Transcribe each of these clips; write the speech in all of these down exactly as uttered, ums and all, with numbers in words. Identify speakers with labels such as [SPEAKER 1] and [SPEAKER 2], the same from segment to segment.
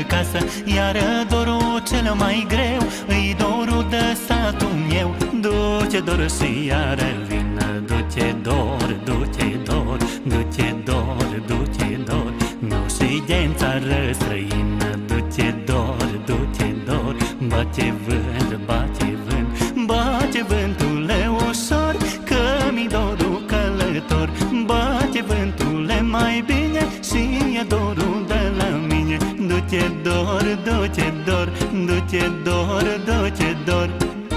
[SPEAKER 1] casă. Iar dorul cel mai greu îi dorul de satul meu. Duce dor și iar vin, duce dor, duce dor, duce dor, duce dor. Nu și din țară străină, duce dor, duce dor. Bace vânt, bace vânt, bace vântule ușor, că mi dorul călător. Bace vântule mai bine și e dorul de la mine. Duce dor, duce dor, duce dor, duce dor.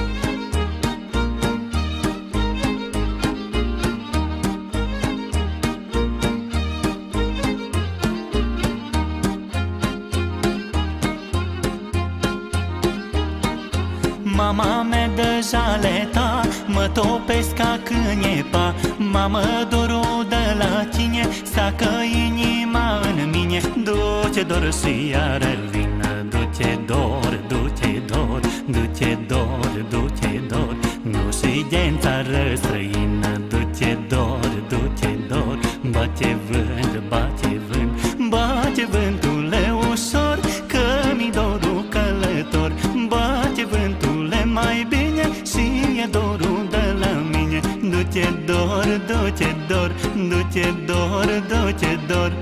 [SPEAKER 1] Mama mea de jaleta, mă topesc ca cânepa. Mamă, dorul de la cine sacă inima în mine. Duce dor și iar vin, duce dor, duce dor, duce dor, duce dor. Nu și din țară străină, duce dor, duce dor. Bace vânt, bace vânt, bace vântule ușor, că mi dorul călător. Bace vântule mai bine și e dorul de la mine. Duce dor, duce dor, duce dor, duce dor.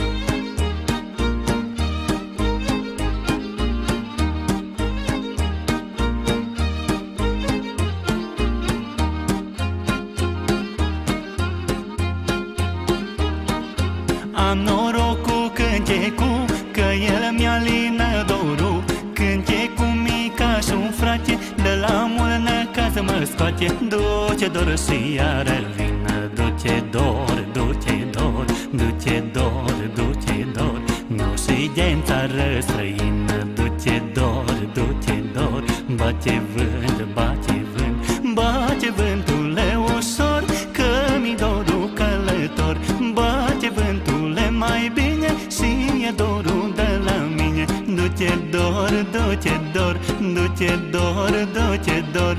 [SPEAKER 1] Am noroc cu cântecul, că el mi-a lină dorul. Cântecul mica și un frate, de la mulnă ca să mă scoate. Duce dor și iar vin, duce dor, duce dor, duce dor, duce dor. Nu și din țară străină, duce dor, duce dor. Bace vânt, bace vânt, bace vântule ușor, că mi dorul călător. Bace vântule mai bine și e dorul de la mine. Duce dor, duce dor, duce dor, duce dor.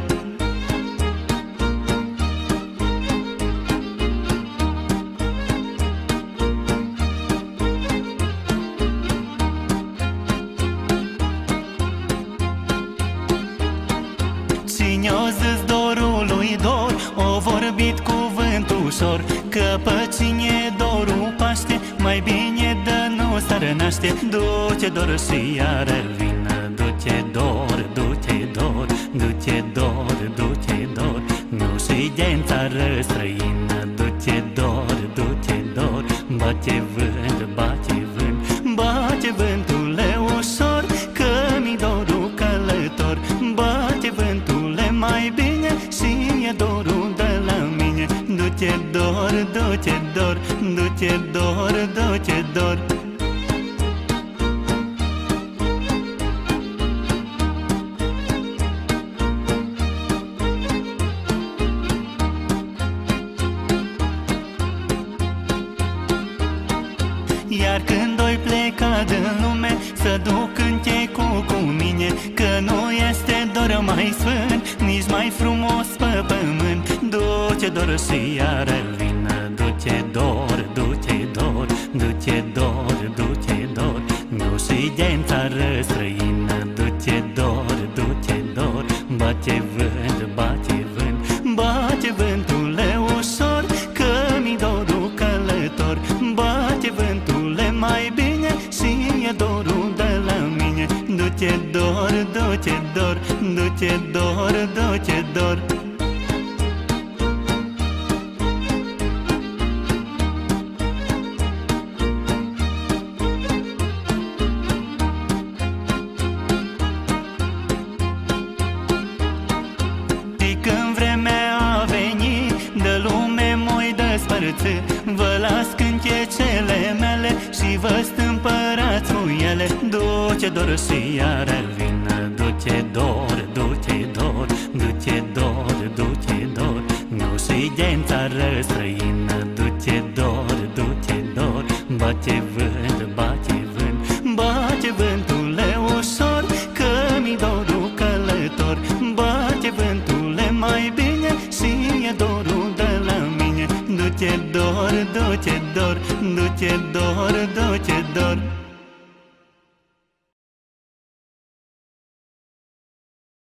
[SPEAKER 1] Cine-o zis dorul lui dor, o vorbit cuvânt ușor, că pe cine dorul paște, mai bine de nu s-ar naște. Duce dor și iar vin, duce dor, duce dor, duce dor, duce dor. Nu și din țară străină, duce dor, duce dor. Bace vânt, bace vânt, bace vântule ușor, că mi dorul călător. Bace vântule mai bine și e dorul de la mine. Duce dor, duce dor, duce dor, duce dor. Iar când oi pleca din lume, să duc cântecul cu mine, că nu este dor mai sfânt, nici mai frumos pe pământ. Duce dor și iar vin, duce dor, duce dor, duce dor, duce dor. Nu și din țară străină, duce dor, duce dor. Bace vânt, bace vânt, bace vântule ușor, că mi dorul călător. Bace vântule mai bine și e dorul de la mine. Duce dor, duce dor, duce dor, duce dor. Vă las cântecele mele și vă stâmpărați cu ele. Duce dor și iar vin, duce dor, duce dor, duce dor, duce dor. Nu și din țară străină, duce dor, duce dor. Bace vânt, bace vânt, bace vântule ușor, că mi dorul călător. Bace vântule mai bine și e dorul de la mine. Duce dor, duce dor, duce dor, duce dor.